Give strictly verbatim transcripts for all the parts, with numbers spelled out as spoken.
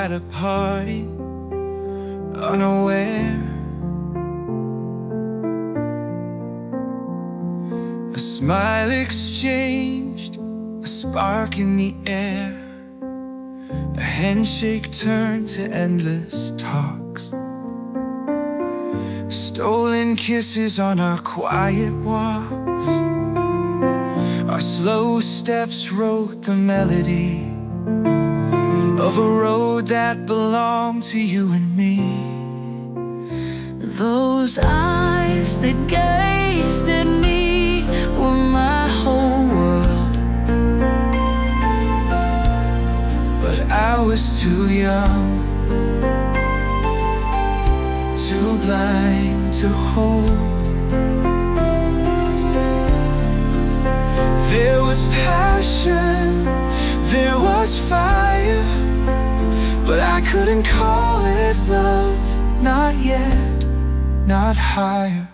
at a party, unaware. A smile exchanged, a spark in the air. A handshake turned to endless talks. Stolen kisses on our quiet walks. Our slow steps wrote the melody of a road that belonged to you and me. Those eyes that gazed at me were my whole world, but I was too young, too blind to hold. There was passion, there was fire, but I couldn't call it love, not yet, not higher.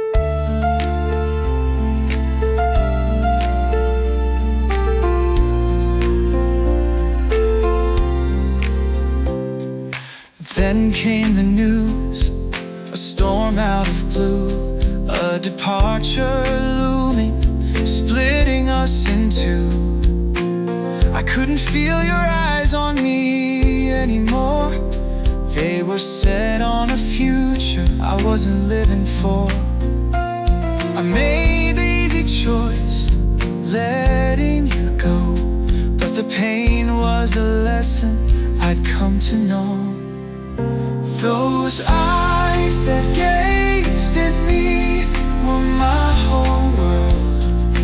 Then came the news, a storm out of blue, a departure looming, splitting us in two. I couldn't feel your eyes on me anymore. They were set on a future I wasn't living for. I made the easy choice, letting you go, but the pain was a lesson I'd come to know. Those eyes that gazed at me were my whole world,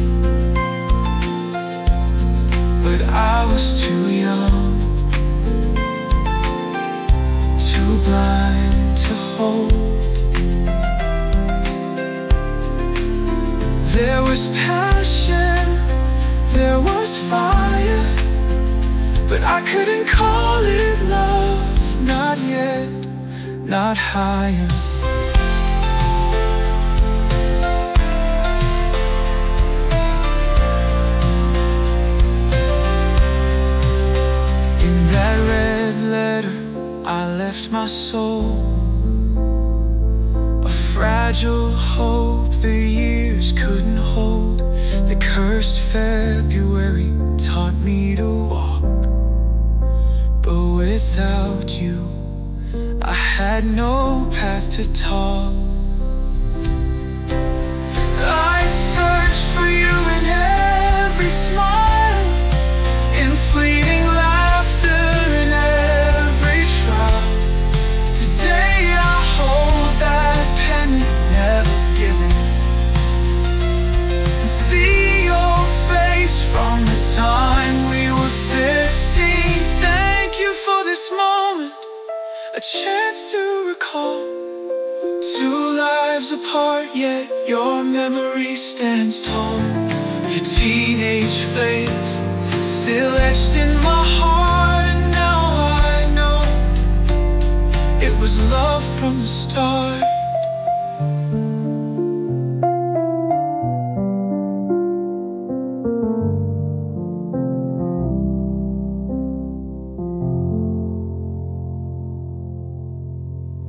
but I was too young, too blind to hold. There was passion, there was fire, but I couldn't call it love, not yet, not higher. In that red letter I left my soul, a fragile hope the years couldn't hold. The cursed February taught me to walk, but without you I had no path to talk. I searched for you in every smile, in fleeting laughter, in every trial. Today I hold that penny, never given, and see your face from the time we were fifteen. Thank you for this moment, a chance to recall. Two lives apart, yet your memory stands tall. Your teenage face still etched in my heart, and now I know it was love from the start.